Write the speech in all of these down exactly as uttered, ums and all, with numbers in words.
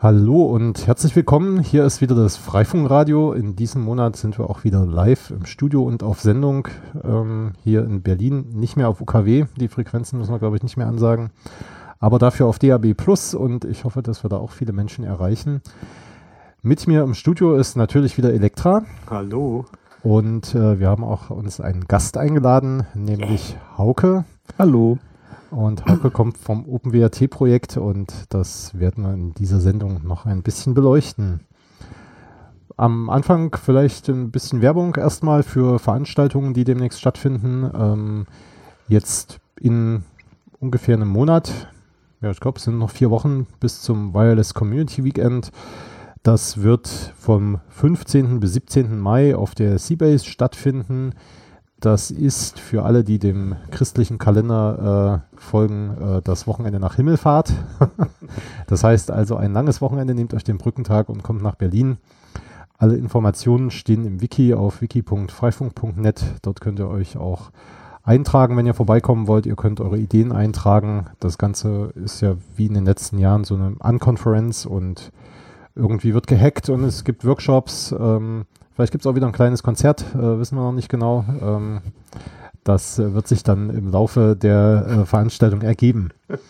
Hallo und herzlich willkommen. Hier ist wieder das Freifunkradio. In diesem Monat sind wir auch wieder live im Studio und auf Sendung ähm, hier in Berlin. Nicht mehr auf U K W, die Frequenzen müssen wir, glaube ich, nicht mehr ansagen, aber dafür auf D A B Plus, und ich hoffe, dass wir da auch viele Menschen erreichen. Mit mir im Studio ist natürlich wieder Elektra. Hallo. Und äh, wir haben auch uns einen Gast eingeladen, nämlich Hauke. Hallo. Und Hauke kommt vom OpenWrt-Projekt und das werden wir in dieser Sendung noch ein bisschen beleuchten. Am Anfang vielleicht ein bisschen Werbung erstmal für Veranstaltungen, die demnächst stattfinden. Ähm, jetzt in ungefähr einem Monat, ja, ich glaube, es sind noch vier Wochen bis zum Wireless Community Weekend. Das wird vom fünfzehnten bis siebzehnten Mai auf der Seabase stattfinden. Das ist für alle, die dem christlichen Kalender äh, folgen, äh, das Wochenende nach Himmelfahrt. Das heißt also ein langes Wochenende, nehmt euch den Brückentag und kommt nach Berlin. Alle Informationen stehen im Wiki auf wiki punkt freifunk punkt net. Dort könnt ihr euch auch eintragen, wenn ihr vorbeikommen wollt. Ihr könnt eure Ideen eintragen. Das Ganze ist ja wie in den letzten Jahren so eine Unconference und irgendwie wird gehackt und es gibt Workshops. Ähm, Vielleicht gibt es auch wieder ein kleines Konzert, äh, wissen wir noch nicht genau. Ähm, das äh, wird sich dann im Laufe der äh, Veranstaltung ergeben.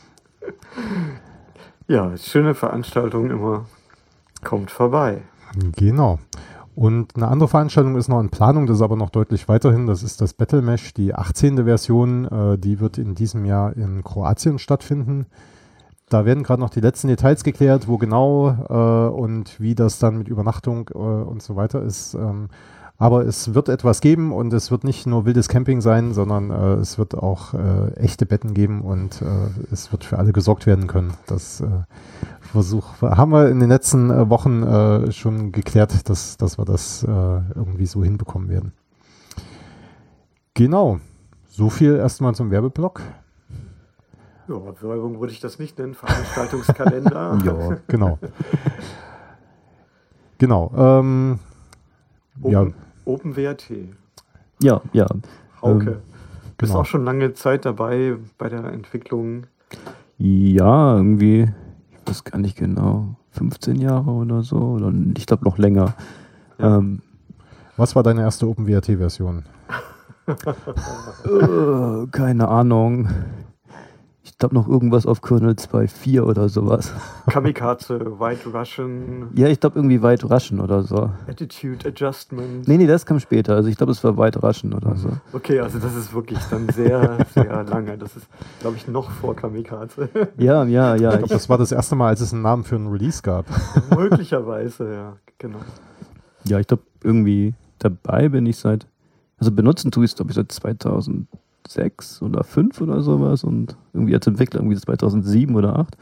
Ja, schöne Veranstaltung immer. Kommt vorbei. Genau. Und eine andere Veranstaltung ist noch in Planung, das ist aber noch deutlich weiterhin. Das ist das Battle Mesh, die achtzehnte Version. Äh, die wird in diesem Jahr in Kroatien stattfinden. Da werden gerade noch die letzten Details geklärt, wo genau äh, und wie das dann mit Übernachtung äh, und so weiter ist. Ähm, aber es wird etwas geben und es wird nicht nur wildes Camping sein, sondern äh, es wird auch äh, echte Betten geben und äh, es wird für alle gesorgt werden können. Das äh, Versuch haben wir in den letzten äh, Wochen äh, schon geklärt, dass, dass wir das äh, irgendwie so hinbekommen werden. Genau, so viel erstmal zum Werbeblock. Ja, Werbung würde ich das nicht nennen, Veranstaltungskalender. Ja, genau. Genau. Ähm, Open, ja. OpenWrt. Ja, ja. Hauke. Ähm, Bist genau. auch schon lange Zeit dabei bei der Entwicklung. Ja, irgendwie, ich weiß gar nicht genau, fünfzehn Jahre oder so. Oder ich glaube noch länger. Ja. Ähm, Was war deine erste OpenWrt-Version? äh, keine Ahnung. Ich glaube noch irgendwas auf Kernel zwei Punkt vier oder sowas. Kamikaze, White Russian, Ja, ich glaube irgendwie White Russian oder so. Attitude Adjustment. Nee, nee, das kam später. Also ich glaube, es war White Russian oder so. Okay, also das ist wirklich dann sehr, sehr lange. Das ist, glaube ich, noch vor Kamikaze. Ja, ja, ja. Ich glaube, das war das erste Mal, als es einen Namen für einen Release gab. Möglicherweise, ja, genau. Ja, ich glaube, irgendwie dabei bin ich seit, also benutzen tue ich es, glaube ich, seit zweitausendsechs oder fünf oder sowas und irgendwie als Entwickler irgendwie zweitausendsieben oder acht.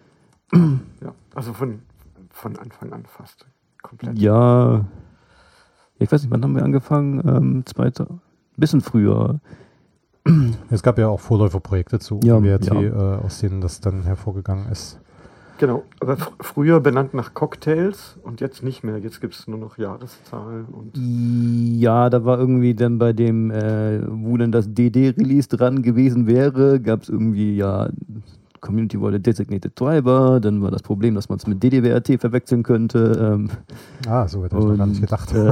Ja, also von, von Anfang an fast komplett. Ja, ich weiß nicht, wann haben wir angefangen? Ähm, zweiter, bisschen früher. Es gab ja auch Vorläuferprojekte zu Ja, OpenWrt, ja. äh, aus denen das dann hervorgegangen ist. Genau, aber fr früher benannt nach Cocktails und jetzt nicht mehr. Jetzt gibt es nur noch Jahreszahlen und Ja, da war irgendwie dann bei dem, äh, wo dann das D D-Release dran gewesen wäre, gab es irgendwie, ja, Community wollte Designated Driver, dann war das Problem, dass man es mit D D W R T verwechseln könnte. Ähm, Ah, so hätte ich noch gar nicht gedacht. Äh,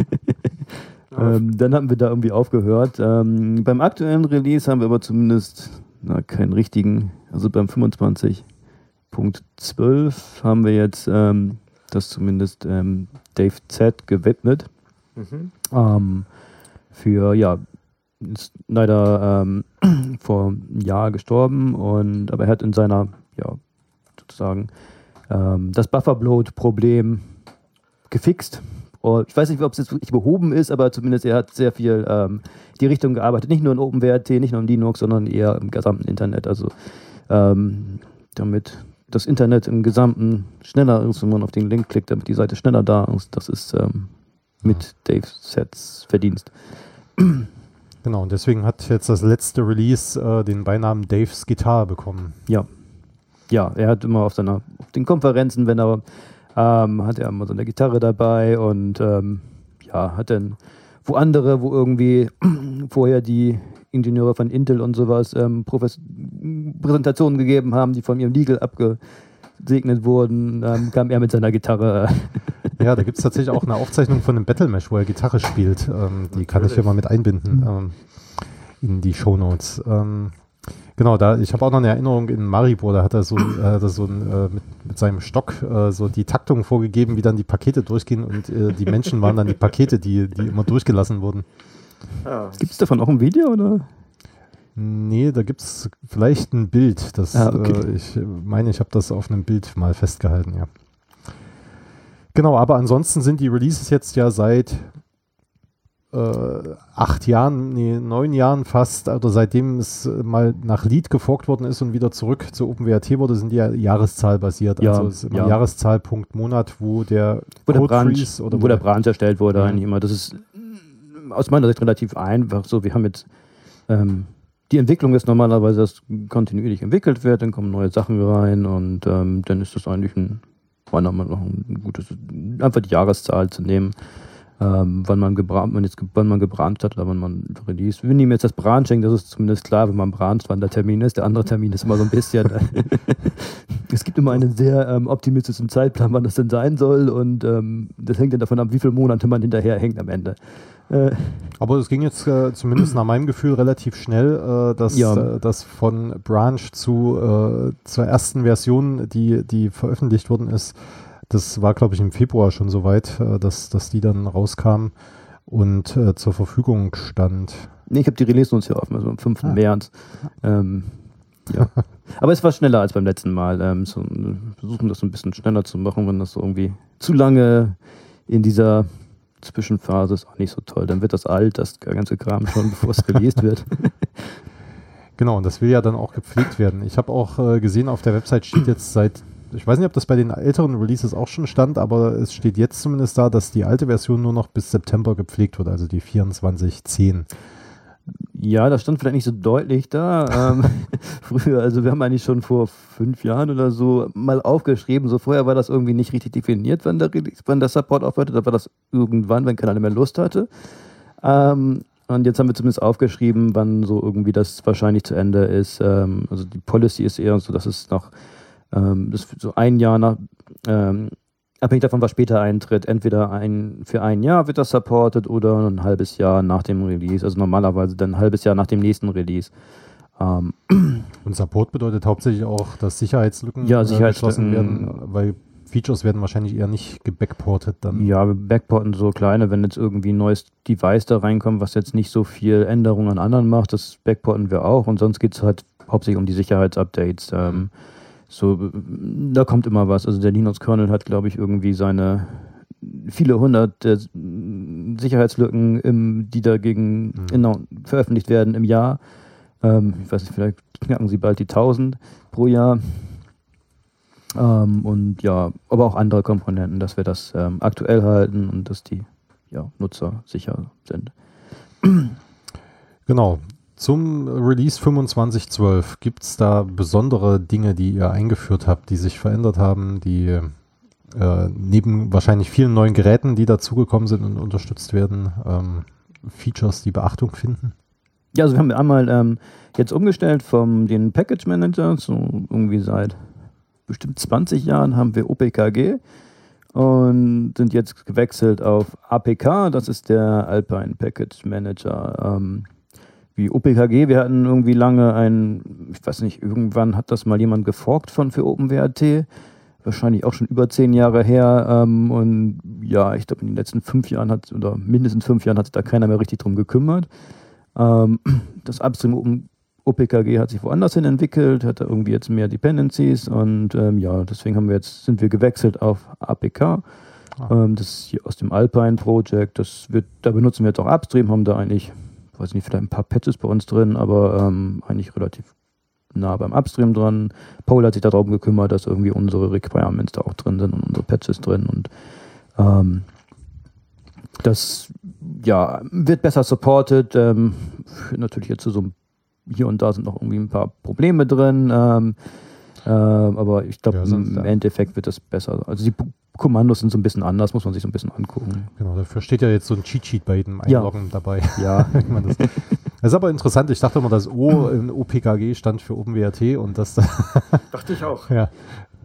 ähm, dann haben wir da irgendwie aufgehört. Ähm, beim aktuellen Release haben wir aber zumindest na, keinen richtigen, also beim fünfundzwanzig Punkt zwölf haben wir jetzt ähm, das zumindest ähm, Dave Z gewidmet. mhm. Ähm, für, ja, ist leider ähm, vor einem Jahr gestorben, und aber er hat in seiner, ja, sozusagen ähm, das Bufferbloat-Problem gefixt. Und ich weiß nicht, ob es jetzt wirklich behoben ist, aber zumindest er hat sehr viel ähm, die Richtung gearbeitet. Nicht nur in OpenWrt, nicht nur in Linux, sondern eher im gesamten Internet. Also ähm, damit das Internet im Gesamten schneller ist, wenn man auf den Link klickt, damit die Seite schneller da ist. Das ist ähm, mit Dave Z's Verdienst. Genau, und deswegen hat jetzt das letzte Release äh, den Beinamen Daves Gitarre bekommen. Ja. Ja, er hat immer auf seiner, auf den Konferenzen, wenn er, ähm, hat er immer so eine Gitarre dabei und ähm, ja, hat dann, wo andere, wo irgendwie vorher die Ingenieure von Intel und sowas ähm, Profes- Präsentationen gegeben haben, die von ihrem Legal abge gesegnet wurden, ähm, kam er mit seiner Gitarre. Ja, da gibt es tatsächlich auch eine Aufzeichnung von einem Battle Mesh, wo er Gitarre spielt. Ähm, die kann ich hier mal mit einbinden ähm, in die Shownotes. Ähm, genau, da ich habe auch noch eine Erinnerung in Maribor, da hat er so, äh, hat er so ein, äh, mit, mit seinem Stock äh, so die Taktung vorgegeben, wie dann die Pakete durchgehen und äh, die Menschen waren dann die Pakete, die, die immer durchgelassen wurden. Ja. Gibt es davon auch ein Video, oder? Nee, da gibt es vielleicht ein Bild. Das, Ah, okay. äh, ich meine, ich habe das auf einem Bild mal festgehalten, ja. Genau, aber ansonsten sind die Releases jetzt ja seit äh, acht Jahren, nee, neun Jahren fast, oder seitdem es mal nach Lied geforkt worden ist und wieder zurück zu OpenWrt wurde, sind die ja jahreszahlbasiert. Ja, also es ist immer ja. Jahreszahl Punkt Monat, wo der Wo der Code Branch, Freeze oder wo der Branch erstellt wurde, Ja. eigentlich immer. Das ist mm, aus meiner Sicht relativ einfach. So, wir haben jetzt ähm, die Entwicklung ist normalerweise, dass kontinuierlich entwickelt wird, dann kommen neue Sachen rein und ähm, dann ist das eigentlich ein, meiner Meinung nach ein gutes, einfach die Jahreszahl zu nehmen, ähm, wann man gebrannt, man jetzt, wann man gebrannt hat oder wann man released. Wir nehmen jetzt das Branching, das ist zumindest klar, wenn man brancht, wann der Termin ist. Der andere Termin ist immer so ein bisschen. Es gibt immer einen sehr ähm, optimistischen Zeitplan, wann das denn sein soll und ähm, das hängt dann davon ab, wie viele Monate man hinterher hängt am Ende. Äh, Aber es ging jetzt äh, zumindest nach meinem Gefühl relativ schnell, äh, dass Ja. äh, das von Branch zu, äh, zur ersten Version, die, die veröffentlicht worden ist, das war, glaube ich, im Februar schon soweit, äh, dass, dass die dann rauskam und äh, zur Verfügung stand. nee, ich habe die Release-Notes hier offen, also am fünften Ah. März. Ähm, ja. Aber es war schneller als beim letzten Mal. Ähm, so, wir versuchen das so ein bisschen schneller zu machen, wenn das so irgendwie zu lange in dieser Zwischenphase ist auch nicht so toll. Dann wird das alt, das ganze Kram schon, bevor es released wird. Genau, und das will ja dann auch gepflegt werden. Ich habe auch äh, gesehen, auf der Website steht jetzt seit, ich weiß nicht, ob das bei den älteren Releases auch schon stand, aber es steht jetzt zumindest da, dass die alte Version nur noch bis September gepflegt wird, also die vierundzwanzig zehn. Ja, das stand vielleicht nicht so deutlich da. Ähm, früher, also wir haben eigentlich schon vor fünf Jahren oder so mal aufgeschrieben, so vorher war das irgendwie nicht richtig definiert, wann der, Release- wann der Support aufhörte, da war das irgendwann, wenn keiner mehr Lust hatte. Ähm, und jetzt haben wir zumindest aufgeschrieben, wann so irgendwie das wahrscheinlich zu Ende ist. Ähm, also die Policy ist eher so, dass es noch ähm, das so ein Jahr nach, ähm, abhängig davon, was später eintritt, entweder ein, für ein Jahr wird das supported oder ein halbes Jahr nach dem Release, also normalerweise dann ein halbes Jahr nach dem nächsten Release. Ähm, Und Support bedeutet hauptsächlich auch, dass Sicherheitslücken Ja, äh, Sicherheitslücken. geschlossen werden, weil Features werden wahrscheinlich eher nicht gebackportet dann. ja, wir backporten so kleine, wenn jetzt irgendwie ein neues Device da reinkommt, was jetzt nicht so viel Änderungen an anderen macht, das backporten wir auch und sonst geht es halt hauptsächlich um die Sicherheitsupdates. Ähm, so, da kommt immer was. Also der Linux-Kernel hat, glaube ich, irgendwie seine viele hundert äh, Sicherheitslücken, im, die dagegen Mhm. genau, veröffentlicht werden im Jahr. Ähm, ich weiß nicht, vielleicht knacken sie bald die tausend pro Jahr. Ähm, und ja, aber auch andere Komponenten, dass wir das ähm, aktuell halten und dass die ja, Nutzer sicher sind. Genau. Zum Release fünfundzwanzig zwölf gibt es da besondere Dinge, die ihr eingeführt habt, die sich verändert haben, die äh, neben wahrscheinlich vielen neuen Geräten, die dazugekommen sind und unterstützt werden, ähm, Features, die Beachtung finden? Ja, also wir haben einmal ähm, jetzt umgestellt vom den Package Manager, so irgendwie seit bestimmt zwanzig Jahren haben wir O P K G und sind jetzt gewechselt auf A P K, das ist der Alpine Package Manager. Ähm, wie O P K G, wir hatten irgendwie lange ein, ich weiß nicht, irgendwann hat das mal jemand geforkt von für OpenWrt, wahrscheinlich auch schon über zehn Jahre her ähm, und ja, ich glaube in den letzten fünf Jahren hat, oder mindestens fünf Jahren hat sich da keiner mehr richtig drum gekümmert. Ähm, das Upstream O P K G hat sich woanders hin entwickelt, hat da irgendwie jetzt mehr Dependencies und ähm, ja, deswegen haben wir jetzt, sind wir gewechselt auf A P K. Ah. Ähm, das ist hier aus dem Alpine Project, das wird, da benutzen wir jetzt auch Upstream, haben da eigentlich, weiß nicht, vielleicht ein paar Patches bei uns drin, aber ähm, eigentlich relativ nah beim Upstream dran. Paul hat sich darum gekümmert, dass irgendwie unsere Requirements da auch drin sind und unsere Patches drin und ähm, das ja, wird besser supported. Ähm, führt natürlich jetzt zu so einem, hier und da sind noch irgendwie ein paar Probleme drin, ähm, äh, aber ich glaube, Ja, sonst, im ja. Endeffekt wird das besser. Also die P- Kommandos sind so ein bisschen anders, muss man sich so ein bisschen angucken. Genau, dafür steht ja jetzt so ein Cheat-Sheet bei jedem Ja. Einloggen dabei. Ja, Ich meine, das, das ist aber interessant. Ich dachte immer, das O in O P K G stand für OpenWrt und das da. Dachte ich auch. Ja.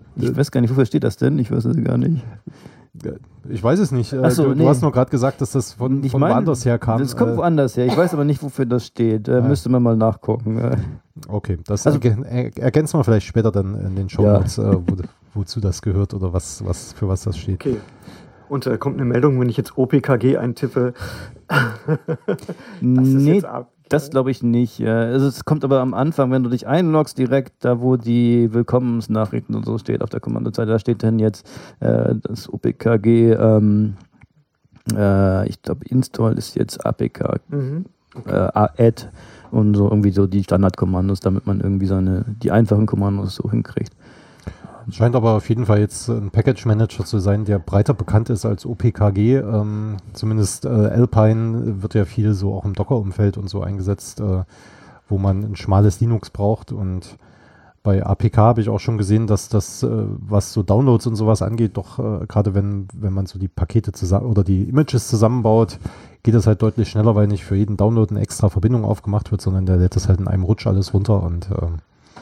Ich weiß gar nicht, wofür steht das denn? Ich weiß es gar nicht. Ich weiß es nicht. Ach so, du, nee. du hast nur gerade gesagt, dass das von, Ich von meine, woanders her kam. Das kommt Äh, woanders her. Ich weiß aber nicht, wofür das steht. Äh, Ja. Müsste man mal nachgucken. Äh, Okay, das Also- ergän- er, ergänzen wir vielleicht später dann in den Shownotes, äh, wo, wozu das gehört oder was, was für was das steht. Okay. Und da äh, kommt eine Meldung, wenn ich jetzt O P K G eintippe. Das ist nee, jetzt ab. das glaube ich nicht. Äh, Also es kommt aber am Anfang, wenn du dich einloggst, direkt da, wo die Willkommensnachrichten und so steht auf der Kommandozeile, da steht dann jetzt äh, das O P K G, ähm, äh, ich glaube, Install ist jetzt A P K, Mhm. äh, add und so irgendwie so die Standardkommandos, damit man irgendwie seine, die einfachen Kommandos so hinkriegt. Scheint aber auf jeden Fall jetzt ein Package Manager zu sein, der breiter bekannt ist als O P K G. Ähm, zumindest äh, Alpine wird ja viel so auch im Docker-Umfeld und so eingesetzt, äh, wo man ein schmales Linux braucht. Und bei A P K habe ich auch schon gesehen, dass das, äh, was so Downloads und sowas angeht, doch äh, gerade wenn, wenn man so die Pakete zusammen oder die Images zusammenbaut, geht das halt deutlich schneller, weil nicht für jeden Download eine extra Verbindung aufgemacht wird, sondern der lädt das halt in einem Rutsch alles runter und ähm,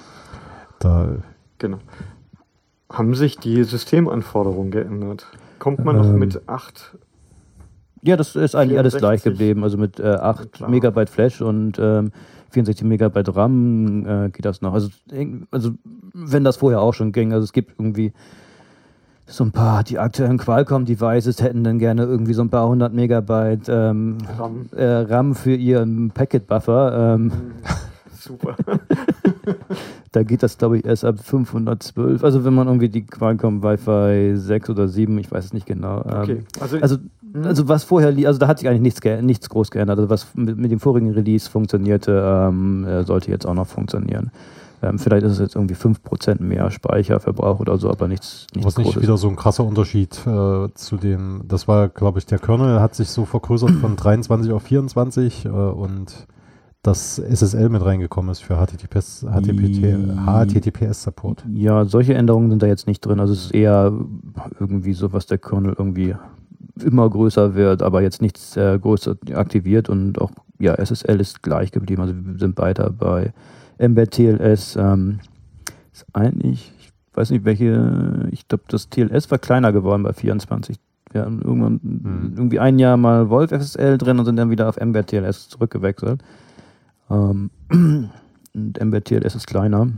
da Genau. Haben sich die Systemanforderungen geändert? Kommt man noch Ähm, mit acht? Ja, das ist eigentlich alles gleich vierundsechzig. geblieben. Also mit äh, acht Klar. Megabyte Flash und ähm, vierundsechzig Megabyte RAM äh, geht das noch. Also, irg- also wenn das vorher auch schon ging, also es gibt irgendwie so ein paar, die aktuellen Qualcomm-Devices hätten dann gerne irgendwie so ein paar hundert Megabyte ähm, RAM. äh, RAM für ihren Packet-Buffer. Ähm, Super. Da geht das, glaube ich, erst ab fünfhundertzwölf. Also wenn man irgendwie die Qualcomm Wi-Fi sechs oder sieben, ich weiß es nicht genau. Ähm, Okay. Also, Also, also was vorher, li- also da hat sich eigentlich nichts, ge- nichts groß geändert. Also was mit, mit dem vorigen Release funktionierte, ähm, äh, sollte jetzt auch noch funktionieren. Ähm, vielleicht ist es jetzt irgendwie fünf Prozent mehr Speicherverbrauch oder so, aber nichts, nichts was nicht Großes. wieder so ein krasser Unterschied äh, zu dem, das war, glaube ich, der Kernel hat sich so vergrößert von dreiundzwanzig auf vierundzwanzig äh, und das S S L mit reingekommen ist für H T T P S, H T T P, H T T P S-Support. Ja, solche Änderungen sind da jetzt nicht drin. Also es ist eher irgendwie so, was der Kernel irgendwie immer größer wird, aber jetzt nichts äh, größer aktiviert und auch, ja, S S L ist gleich geblieben. Also wir sind weiter bei Mbed T L S. Ähm, ist eigentlich, ich weiß nicht welche, ich glaube das T L S war kleiner geworden bei vierundzwanzig. Wir haben irgendwann Hm. irgendwie ein Jahr mal Wolf S S L drin und sind dann wieder auf Mbed T L S zurückgewechselt. Ähm, und Mbed T L S ist kleiner.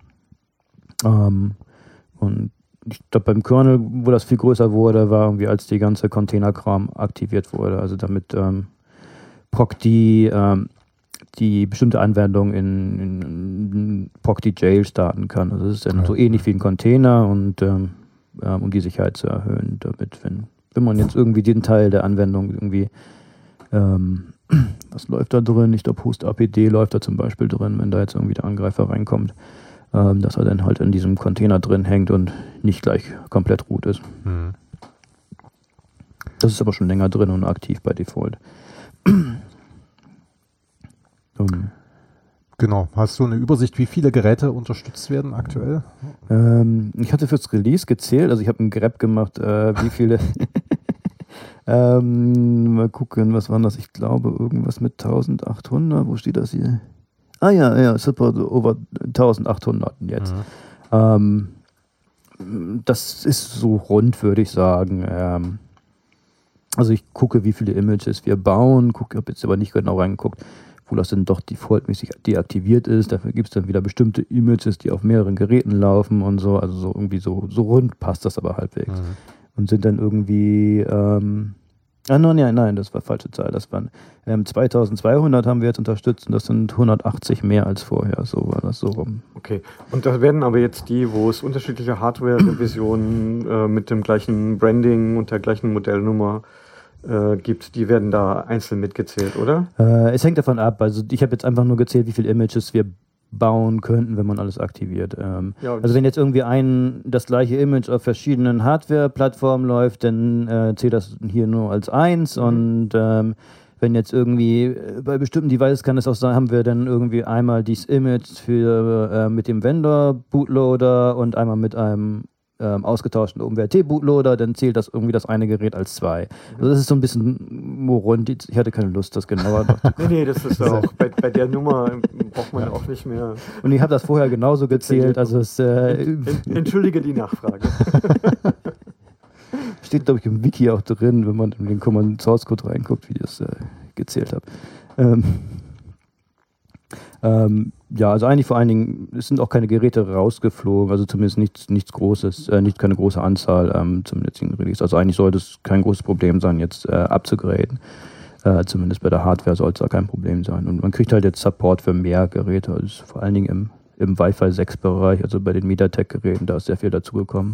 Ähm, und ich glaube, beim Kernel, wo das viel größer wurde, war irgendwie, als die ganze Containerkram aktiviert wurde. Also damit ähm, Proc die, ähm, die bestimmte Anwendung in, in, in Proc die Jail starten kann. Also das ist dann Ja. so ähnlich wie ein Container und ähm, ähm, um die Sicherheit zu erhöhen, damit, wenn, wenn man jetzt irgendwie den Teil der Anwendung irgendwie ähm, was läuft da drin? Ich glaube, Host A P D läuft da zum Beispiel drin, wenn da jetzt irgendwie der Angreifer reinkommt, ähm, dass er dann halt in diesem Container drin hängt und nicht gleich komplett root ist. Hm. Das ist aber schon länger drin und aktiv bei Default. um, Genau. Hast du eine Übersicht, wie viele Geräte unterstützt werden aktuell? ähm, ich hatte fürs Release gezählt, also ich habe einen Grab gemacht, äh, wie viele. ähm, mal gucken, was waren das? Ich glaube, irgendwas mit eintausendachthundert. Wo steht das hier? Ah ja, ja, Support over eintausendachthundert jetzt. Mhm. Ähm, das ist so rund, würde ich sagen. Ähm, also ich gucke, wie viele Images wir bauen, gucke, habe jetzt aber nicht genau reingeguckt, wo das dann doch defaultmäßig deaktiviert ist. Dafür gibt es dann wieder bestimmte Images, die auf mehreren Geräten laufen und so. Also so irgendwie so, so rund passt das aber halbwegs. Mhm. Und sind dann irgendwie, ähm, ah nein, nein, nein, das war falsche Zahl, das waren ähm, zweitausendzweihundert haben wir jetzt unterstützt und das sind hundertachtzig mehr als vorher, so war das so rum. okay. Und da werden aber jetzt die, wo es unterschiedliche Hardware-Revisionen äh, mit dem gleichen Branding und der gleichen Modellnummer äh, gibt, die werden da einzeln mitgezählt, oder? Äh, es hängt davon ab, also ich habe jetzt einfach nur gezählt, wie viele Images wir bauen könnten, wenn man alles aktiviert. Ähm, Ja, also wenn jetzt irgendwie ein das gleiche Image auf verschiedenen Hardware-Plattformen läuft, dann äh, zählt das hier nur als eins Mhm. und ähm, wenn jetzt irgendwie äh, bei bestimmten Devices kann es auch sein, haben wir dann irgendwie einmal dieses Image für äh, mit dem Vendor-Bootloader und einmal mit einem ähm, ausgetauschten OpenWrt-Bootloader, dann zählt das irgendwie das eine Gerät als zwei. Also das ist so ein bisschen rund. Ich hatte keine Lust, das genauer noch zu Nee, nee, das ist auch, bei, bei der Nummer braucht man ja auch nicht mehr. Und ich habe das vorher genauso gezählt. Also es äh, Entschuldige die Nachfrage. Steht, glaube ich, im Wiki auch drin, wenn man in den Command Source Code reinguckt, wie ich das äh, gezählt habe. Ähm, ähm, ja, also eigentlich vor allen Dingen, es sind auch keine Geräte rausgeflogen, also zumindest nichts, nichts Großes, äh, nicht keine große Anzahl ähm, zum jetzigen Release. Also eigentlich sollte es kein großes Problem sein, jetzt äh, abzugraden. Äh, zumindest bei der Hardware sollte es da kein Problem sein. Und man kriegt halt jetzt Support für mehr Geräte, also vor allen Dingen im, im Wi-Fi sechs Bereich, also bei den MediaTek-Geräten, da ist sehr viel dazugekommen.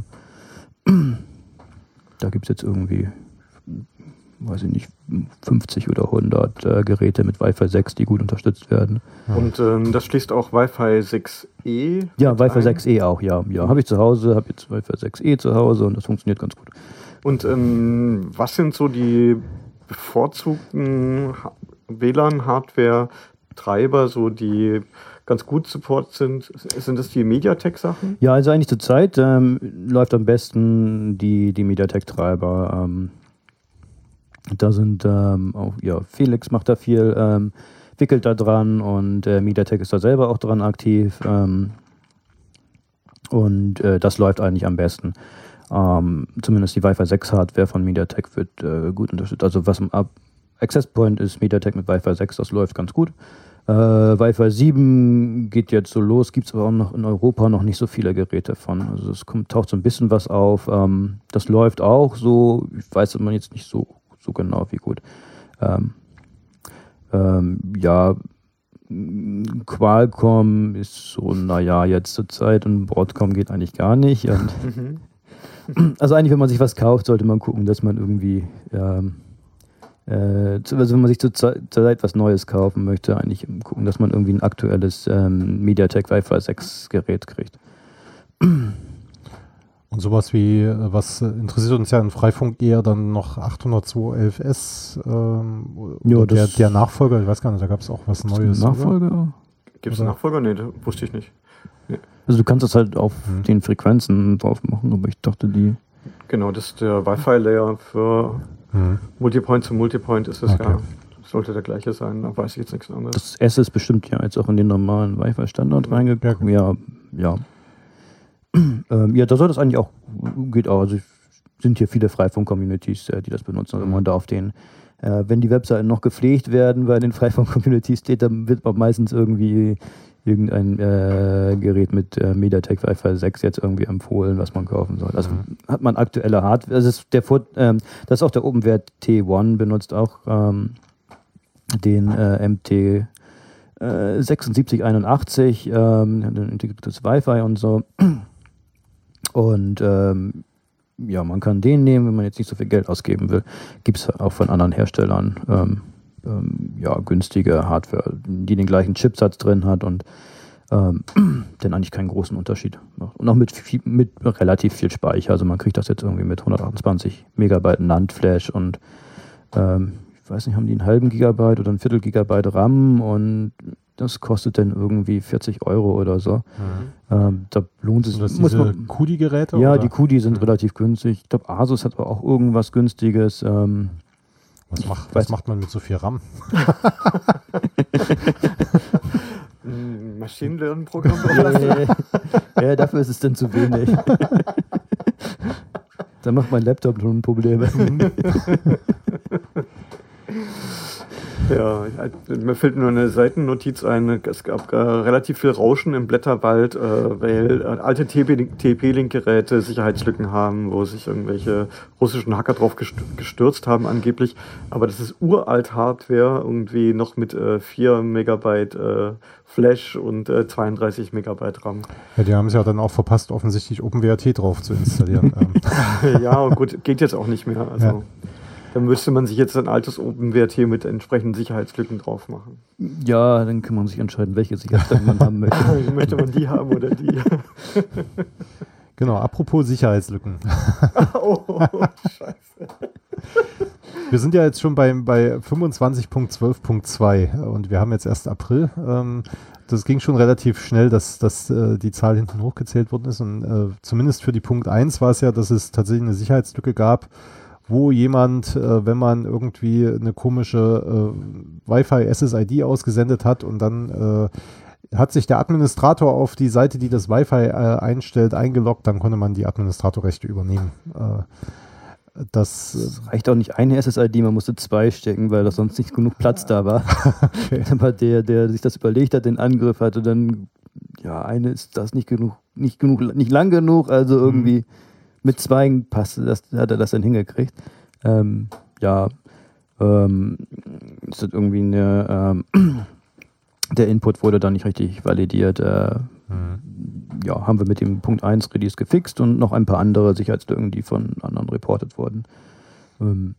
Da gibt es jetzt irgendwie, weiß ich nicht, fünfzig oder hundert äh, Geräte mit Wi-Fi sechs, die gut unterstützt werden. Und ähm, das schließt auch Wi-Fi sechs E? Ja, Wi-Fi sechs E auch, ja. Ja, habe ich zu Hause, habe jetzt Wi-Fi sechs E zu Hause und das funktioniert ganz gut. Und ähm, was sind so die bevorzugten W L A N-Hardware-Treiber, so die ganz gut support sind? Sind das die MediaTek-Sachen? Ja, also eigentlich zur Zeit ähm, läuft am besten die, die MediaTek-Treiber. Ähm, da sind ähm, auch, ja, Felix macht da viel, ähm, wickelt da dran und äh, MediaTek ist da selber auch dran aktiv. Ähm, und äh, das läuft eigentlich am besten. Ähm, zumindest die Wi-Fi sechs Hardware von MediaTek wird äh, gut unterstützt. Also was im Ab Access Point ist MediaTek mit Wi-Fi sechs, das läuft ganz gut. Äh, Wi-Fi sieben geht jetzt so los, gibt es aber auch noch in Europa noch nicht so viele Geräte von. Also es kommt, taucht so ein bisschen was auf. Ähm, das läuft auch so, ich weiß aber jetzt nicht so, so genau wie gut. Ähm, ähm, ja, Qualcomm ist so, naja, jetzt zur Zeit und Broadcom geht eigentlich gar nicht. Und also eigentlich, wenn man sich was kauft, sollte man gucken, dass man irgendwie ähm, also wenn man sich zur Zeit was Neues kaufen möchte, eigentlich gucken, dass man irgendwie ein aktuelles ähm, MediaTek Wi-Fi sechs Gerät kriegt. Und sowas wie, was interessiert uns ja in Freifunk eher dann noch achthundertzwei elf S, ähm, ja, der, der Nachfolger, ich weiß gar nicht, da gab es auch was Neues. Nachfolger? Gibt es einen Nachfolger? Nee, das wusste ich nicht. Nee. Also du kannst das halt auf hm. den Frequenzen drauf machen, aber ich dachte die... Genau, das ist der Wi-Fi-Layer für hm. Multipoint zu Multipoint ist es okay. Ja. Das sollte der gleiche sein, da weiß ich jetzt nichts anderes. Das S ist bestimmt ja jetzt auch in den normalen Wi-Fi-Standard reingekommen. Ja, ja. ähm, ja, da soll das eigentlich auch, geht auch, also sind hier viele Freifunk-Communities, äh, die das benutzen. Also wenn man da auf den, äh, wenn die Webseiten noch gepflegt werden, bei den Freifunk-Communities steht, dann wird man meistens irgendwie irgendein äh, Gerät mit äh, MediaTek Wi-Fi sechs jetzt irgendwie empfohlen, was man kaufen soll. Also mhm. hat man aktuelle Hardware. Also das ist, der, ähm, das ist auch der OpenWrt T eins, benutzt auch ähm, den äh, M T äh, sechsundsiebzig einundachtzig, ähm, ein integriertes Wi-Fi und so. Und ähm, ja, man kann den nehmen, wenn man jetzt nicht so viel Geld ausgeben will. Gibt es auch von anderen Herstellern. Ähm, ja, günstige Hardware, die den gleichen Chipsatz drin hat und ähm, dann eigentlich keinen großen Unterschied macht. Und auch mit, viel, mit relativ viel Speicher. Also man kriegt das jetzt irgendwie mit hundertachtundzwanzig Megabyte NAND-Flash und ähm, ich weiß nicht, haben die einen halben Gigabyte oder ein Viertel Gigabyte RAM und das kostet dann irgendwie vierzig Euro oder so. Mhm. Ähm, da lohnt es. Sind das diese Q D I-Geräte? Ja, oder? Die Q D I sind mhm. relativ günstig. Ich glaube, Asus hat aber auch irgendwas Günstiges. Ähm, Was macht, was macht man mit so viel RAM? Ein Maschinenlernprogramm? Ja, dafür ist es dann zu wenig. Dann macht mein Laptop schon Probleme. Ja, mir fällt nur eine Seitennotiz ein. Es gab äh, relativ viel Rauschen im Blätterwald, äh, weil äh, alte T P-Link-Geräte Sicherheitslücken haben, wo sich irgendwelche russischen Hacker drauf gestürzt haben angeblich. Aber das ist uralt Hardware, irgendwie noch mit äh, vier Megabyte äh, Flash und äh, zweiunddreißig Megabyte RAM. Ja, die haben es ja dann auch verpasst, offensichtlich OpenWrt drauf zu installieren. Ja, gut, geht jetzt auch nicht mehr. Also. Ja. Dann müsste man sich jetzt ein altes OpenWrt mit entsprechenden Sicherheitslücken drauf machen. Ja, dann kann man sich entscheiden, welche Sicherheitslücken man haben möchte. Möchte man die haben oder die? Genau, apropos Sicherheitslücken. Oh, scheiße. Wir sind ja jetzt schon bei, bei fünfundzwanzig Punkt zwölf Punkt zwei und wir haben jetzt erst April. Ähm, das ging schon relativ schnell, dass, dass äh, die Zahl hinten hochgezählt worden ist. Und äh, zumindest für die Punkt eins war es ja, dass es tatsächlich eine Sicherheitslücke gab, wo jemand, äh, wenn man irgendwie eine komische äh, Wi-Fi-S S I D ausgesendet hat und dann äh, hat sich der Administrator auf die Seite, die das Wi-Fi äh, einstellt, eingeloggt, dann konnte man die Administratorrechte übernehmen. Äh, das, das reicht auch nicht eine S S I D, man musste zwei stecken, weil da sonst nicht genug Platz da war. okay. Aber der, der sich das überlegt hat, den Angriff hatte, dann, ja, eine ist das nicht genug, nicht genug, nicht lang genug, also irgendwie mhm. mit zwei passte, das hat er das dann hingekriegt. Ähm, ja, ähm, ist das irgendwie eine, ähm, der Input wurde dann nicht richtig validiert. Äh, mhm. Ja, haben wir mit dem Punkt eins Release gefixt und noch ein paar andere Sicherheitslücken, die von anderen reportet wurden. Ähm,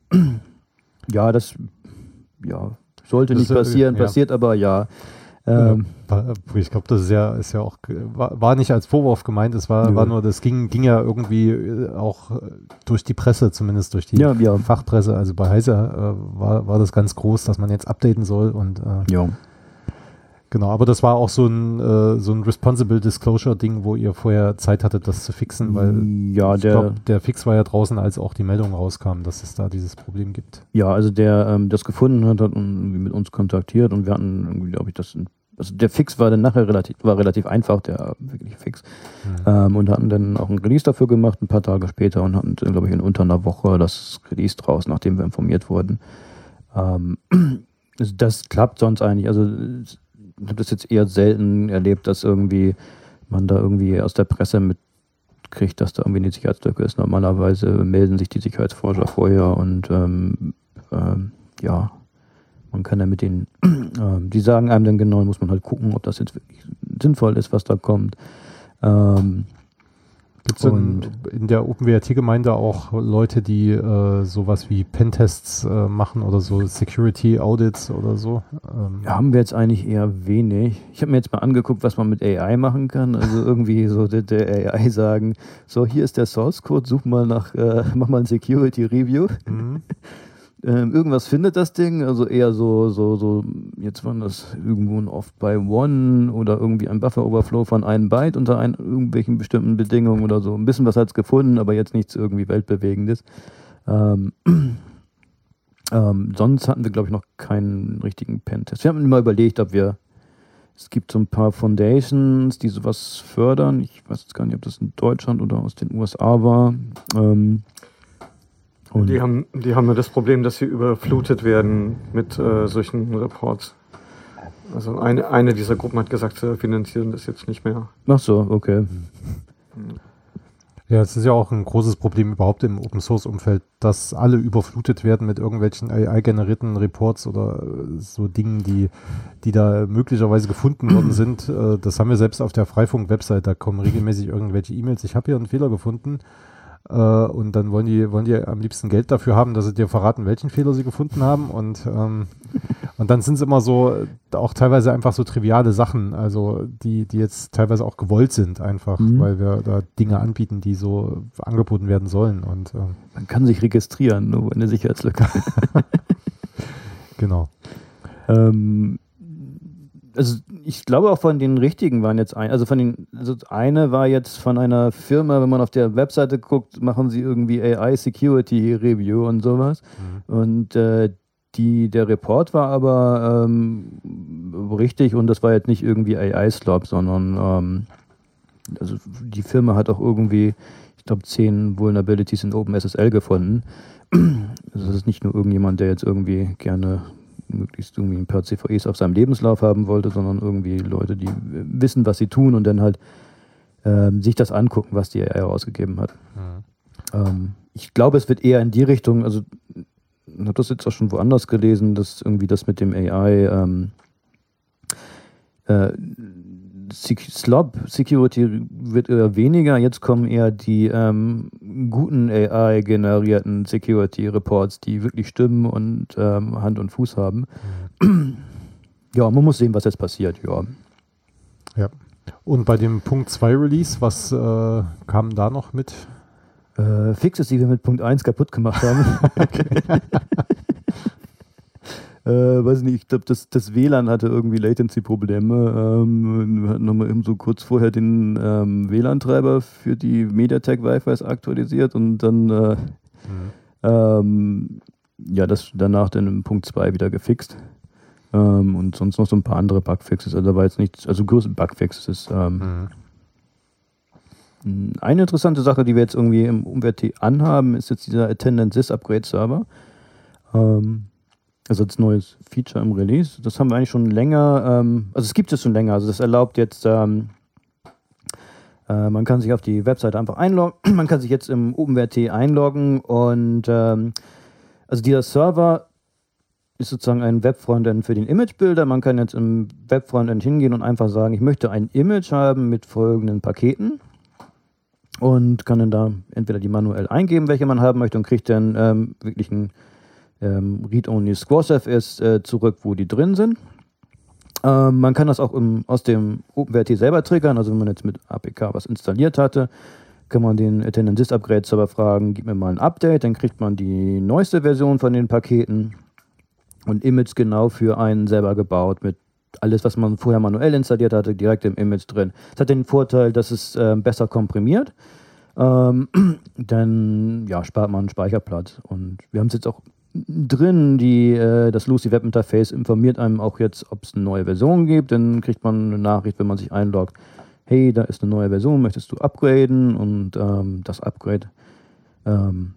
ja, das ja, sollte das nicht passieren, ja. passiert aber ja. Ähm, ich glaube, das ist ja, ist ja auch, war, war nicht als Vorwurf gemeint, es war, war nur, das ging, ging ja irgendwie auch durch die Presse, zumindest durch die ja, ja. Fachpresse, also bei Heise äh, war, war das ganz groß, dass man jetzt updaten soll und äh, ja. Genau, aber das war auch so ein, äh, so ein Responsible Disclosure-Ding, wo ihr vorher Zeit hattet, das zu fixen, weil ja, ich glaube, der Fix war ja draußen, als auch die Meldung rauskam, dass es da dieses Problem gibt. Ja, also der ähm, das gefunden hat, hat irgendwie mit uns kontaktiert und wir hatten irgendwie, glaube ich, das, also der Fix war dann nachher relativ, war relativ einfach, der wirklich Fix. Mhm. Ähm, und hatten dann auch ein Release dafür gemacht, ein paar Tage später und hatten, glaube ich, in unter einer Woche das Release draus, nachdem wir informiert wurden. Ähm, also das klappt sonst eigentlich, also ich habe das jetzt eher selten erlebt, dass irgendwie man da irgendwie aus der Presse mitkriegt, dass da irgendwie eine Sicherheitslücke ist. Normalerweise melden sich die Sicherheitsforscher vorher und ähm, ähm, ja, man kann ja mit denen, ähm, die sagen einem dann genau, muss man halt gucken, ob das jetzt wirklich sinnvoll ist, was da kommt. Ähm, Gibt es in, in der OpenWrt-Gemeinde auch Leute, die äh, sowas wie Pentests äh, machen oder so Security-Audits oder so? Ähm. Ja, haben wir jetzt eigentlich eher wenig. Ich habe mir jetzt mal angeguckt, was man mit A I machen kann. Also irgendwie so der, der A I sagen, so hier ist der Source-Code, such mal nach, äh, mach mal ein Security-Review. Mhm. Ähm, irgendwas findet das Ding, also eher so, so, so, jetzt waren das irgendwo ein Oft by One oder irgendwie ein Buffer-Overflow von einem Byte unter ein, irgendwelchen bestimmten Bedingungen oder so. Ein bisschen was hat's gefunden, aber jetzt nichts irgendwie Weltbewegendes. Ähm, ähm, sonst hatten wir, glaube ich, noch keinen richtigen Pentest. Wir haben immer überlegt, ob wir, es gibt so ein paar Foundations, die sowas fördern. Ich weiß jetzt gar nicht, ob das in Deutschland oder aus den U S A war. Ähm, Und die haben, die haben nur das Problem, dass sie überflutet werden mit äh, solchen Reports. Also eine, eine dieser Gruppen hat gesagt, sie finanzieren das jetzt nicht mehr. Ach so, okay. Ja, es ist ja auch ein großes Problem überhaupt im Open-Source-Umfeld, dass alle überflutet werden mit irgendwelchen A I-generierten Reports oder so Dingen, die, die da möglicherweise gefunden worden sind. Das haben wir selbst auf der Freifunk-Website, da kommen regelmäßig irgendwelche E-Mails, ich habe hier einen Fehler gefunden. Uh, und dann wollen die, wollen die am liebsten Geld dafür haben, dass sie dir verraten, welchen Fehler sie gefunden haben. Und, ähm, und dann sind es immer so, auch teilweise einfach so triviale Sachen, also die, die jetzt teilweise auch gewollt sind, einfach, mhm. weil wir da Dinge anbieten, die so angeboten werden sollen. Und, ähm, man kann sich registrieren, nur eine Sicherheitslücke. Genau. Ähm, also ich glaube auch von den richtigen waren jetzt ein, also von den, also eine war jetzt von einer Firma, wenn man auf der Webseite guckt, machen sie irgendwie A I Security Review und sowas. Mhm. Und äh, die, der Report war aber ähm, richtig und das war jetzt nicht irgendwie A I-Slop, sondern ähm, also die Firma hat auch irgendwie, ich glaube, zehn Vulnerabilities in OpenSSL gefunden. Also das ist nicht nur irgendjemand, der jetzt irgendwie gerne möglichst irgendwie ein paar C V Es auf seinem Lebenslauf haben wollte, sondern irgendwie Leute, die wissen, was sie tun und dann halt ähm, sich das angucken, was die A I herausgegeben hat. Mhm. Ähm, ich glaube, es wird eher in die Richtung, also ich habe das jetzt auch schon woanders gelesen, dass irgendwie das mit dem A I ähm, äh, Slop Security wird eher weniger, jetzt kommen eher die ähm, guten A I-generierten Security-Reports, die wirklich stimmen und ähm, Hand und Fuß haben. Mhm. Ja, man muss sehen, was jetzt passiert, ja. Ja. Und bei dem Punkt zwei Release, was äh, kam da noch mit? Äh, Fixes, die wir mit Punkt eins kaputt gemacht haben. Äh, weiß nicht, ich glaube, das, das W L A N hatte irgendwie Latency-Probleme. Ähm, wir hatten nochmal eben so kurz vorher den ähm, W L A N-Treiber für die MediaTek Wi-Fis aktualisiert und dann äh, mhm. ähm, ja, das danach dann im Punkt zwei wieder gefixt. Ähm, und sonst noch so ein paar andere Bugfixes. Also da war jetzt nichts, also größere Bugfixes. Ähm, mhm. Eine interessante Sache, die wir jetzt irgendwie im UmWrt anhaben, ist jetzt dieser Attendant Sys Upgrade Server. Ähm, Also als neues Feature im Release. Das haben wir eigentlich schon länger, ähm, also es gibt es schon länger, also das erlaubt jetzt, ähm, äh, man kann sich auf die Webseite einfach einloggen, man kann sich jetzt im OpenWrt einloggen und ähm, also dieser Server ist sozusagen ein Web-Frontend für den Image-Builder. Man kann jetzt im Web-Frontend hingehen und einfach sagen, ich möchte ein Image haben mit folgenden Paketen und kann dann da entweder die manuell eingeben, welche man haben möchte und kriegt dann ähm, wirklich ein Ähm, Read-Only SquareCF äh, zurück, wo die drin sind. Ähm, man kann das auch im, aus dem OpenWrt selber triggern, also wenn man jetzt mit A P K was installiert hatte, kann man den Attendant Sys Upgrade Server fragen, gib mir mal ein Update, dann kriegt man die neueste Version von den Paketen und Image genau für einen selber gebaut mit alles, was man vorher manuell installiert hatte, direkt im Image drin. Das hat den Vorteil, dass es äh, besser komprimiert. Ähm, dann ja, spart man Speicherplatz und wir haben es jetzt auch drin, die, äh, das Lucy Web Interface informiert einem auch jetzt, ob es eine neue Version gibt. Dann kriegt man eine Nachricht, wenn man sich einloggt, hey, da ist eine neue Version, möchtest du upgraden? Und ähm, das Upgrade ähm,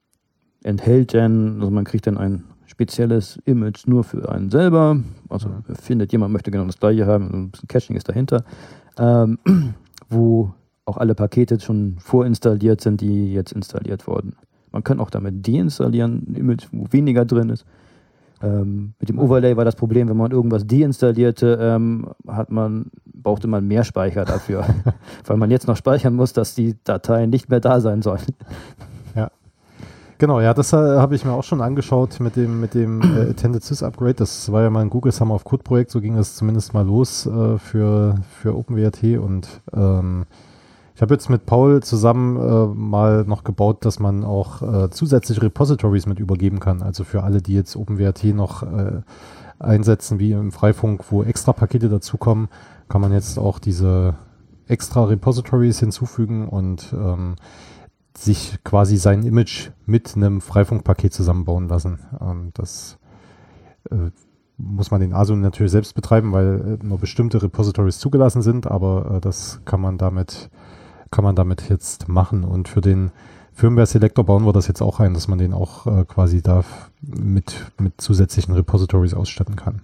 enthält dann, also man kriegt dann ein spezielles Image nur für einen selber. Also mhm. findet jemand, möchte genau das gleiche haben, ein bisschen Caching ist dahinter, ähm, wo auch alle Pakete schon vorinstalliert sind, die jetzt installiert wurden. Man kann auch damit deinstallieren, ein Image, wo weniger drin ist. Ähm, mit dem Overlay war das Problem, wenn man irgendwas deinstallierte, ähm, hat man, brauchte man mehr Speicher dafür. Weil man jetzt noch speichern muss, dass die Dateien nicht mehr da sein sollen. Ja. Genau, ja, das äh, habe ich mir auch schon angeschaut mit dem, mit dem äh, Attendant Sys Upgrade. Das war ja mal ein Google Summer of Code Projekt, so ging das zumindest mal los äh, für, für OpenWrt und ähm, ich habe jetzt mit Paul zusammen äh, mal noch gebaut, dass man auch äh, zusätzliche Repositories mit übergeben kann. Also für alle, die jetzt OpenWrt noch äh, einsetzen, wie im Freifunk, wo extra Pakete dazukommen, kann man jetzt auch diese extra Repositories hinzufügen und ähm, sich quasi sein Image mit einem Freifunk-Paket zusammenbauen lassen. Ähm, das äh, muss man den A S U natürlich selbst betreiben, weil äh, nur bestimmte Repositories zugelassen sind, aber äh, das kann man damit kann man damit jetzt machen. Und für den Firmware-Selector bauen wir das jetzt auch ein, dass man den auch äh, quasi da mit, mit zusätzlichen Repositories ausstatten kann.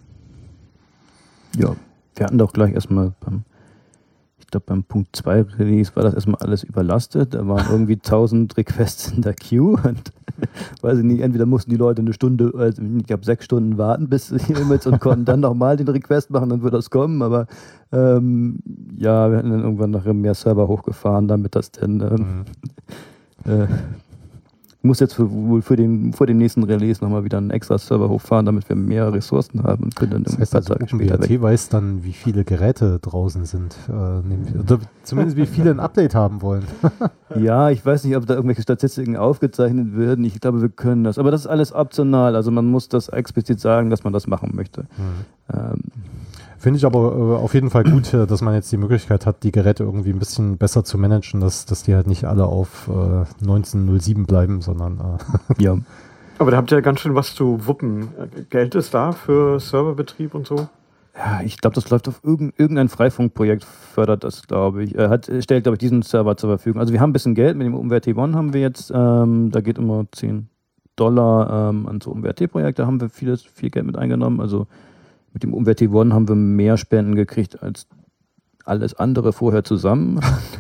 Ja, wir hatten doch gleich erstmal beim, ich glaube beim Punkt zwei Release war das erstmal alles überlastet. Da waren irgendwie tausend Requests in der Queue und weiß ich nicht, entweder mussten die Leute eine Stunde, also ich glaube sechs Stunden warten bis sie Image und konnten dann nochmal den Request machen, dann würde das kommen, aber ähm, ja, wir hatten dann irgendwann nachher mehr Server hochgefahren, damit das dann ähm, mhm. äh, muss jetzt für, wohl für den, vor dem nächsten Release nochmal wieder einen extra Server hochfahren, damit wir mehr Ressourcen haben und können dann das heißt, also später weg. Weiß dann, wie viele Geräte draußen sind, äh, oder zumindest wie viele ein Update haben wollen. Ja, ich weiß nicht, ob da irgendwelche Statistiken aufgezeichnet werden. Ich glaube, wir können das. Aber das ist alles optional. Also man muss das explizit sagen, dass man das machen möchte. Mhm. Ähm, Finde ich aber äh, auf jeden Fall gut, dass man jetzt die Möglichkeit hat, die Geräte irgendwie ein bisschen besser zu managen, dass, dass die halt nicht alle auf äh, neunzehn null sieben bleiben, sondern äh, ja. Aber da habt ihr ja ganz schön was zu wuppen. Geld ist da für Serverbetrieb und so? Ja, ich glaube, das läuft auf irgendein, irgendein Freifunkprojekt, fördert das, glaube ich. Er hat, stellt, glaube ich, diesen Server zur Verfügung. Also wir haben ein bisschen Geld, mit dem OpenWrt One haben wir jetzt, ähm, da geht immer zehn Dollar ähm, an so OpenWrt-Projekt, da haben wir vieles, viel Geld mit eingenommen, also mit dem OpenWrt One haben wir mehr Spenden gekriegt als alles andere vorher zusammen.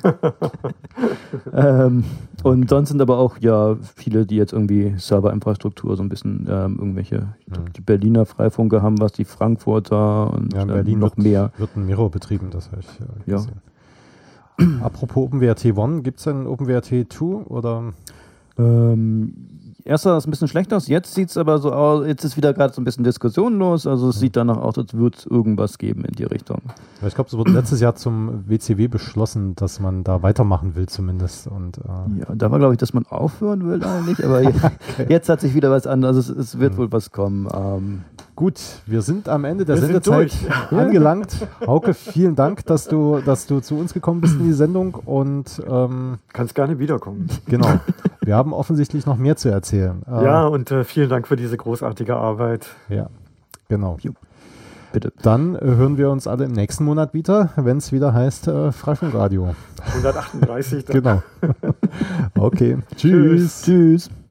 ähm, und sonst sind aber auch ja viele, die jetzt irgendwie Serverinfrastruktur so ein bisschen ähm, irgendwelche, ich glaub, die Berliner Freifunker haben was, die Frankfurter und ja, in Berlin noch wird, mehr. Wird ein Mirror betrieben, das habe ich äh, ja. gesehen. Apropos OpenWrt One, gibt es denn OpenWrt zwei oder? Ähm, erst sah es ein bisschen schlecht aus, jetzt sieht es aber so aus, jetzt ist wieder gerade so ein bisschen Diskussion los, also es mhm. sieht danach aus, als würde es irgendwas geben in die Richtung. Ja, ich glaube, es wurde letztes Jahr zum W C W beschlossen, dass man da weitermachen will zumindest. Und, äh ja, da war glaube ich, dass man aufhören will eigentlich, aber okay. Jetzt hat sich wieder was anderes, also es, es wird mhm. wohl was kommen. Ähm, Gut. Gut, wir sind am Ende der Wir sind Sendezeit durch. angelangt. Hauke, vielen Dank, dass du, dass du zu uns gekommen bist in die Sendung und ähm, Kannst gerne wiederkommen. genau, wir haben offensichtlich noch mehr zu erzählen. Äh, Ja, und äh, vielen Dank für diese großartige Arbeit. Ja, genau. Bitte. Dann äh, hören wir uns alle im nächsten Monat wieder, wenn es wieder heißt äh, Freifunkradio. hundertachtunddreißig. Dann. Genau. Okay, tschüss. Tschüss.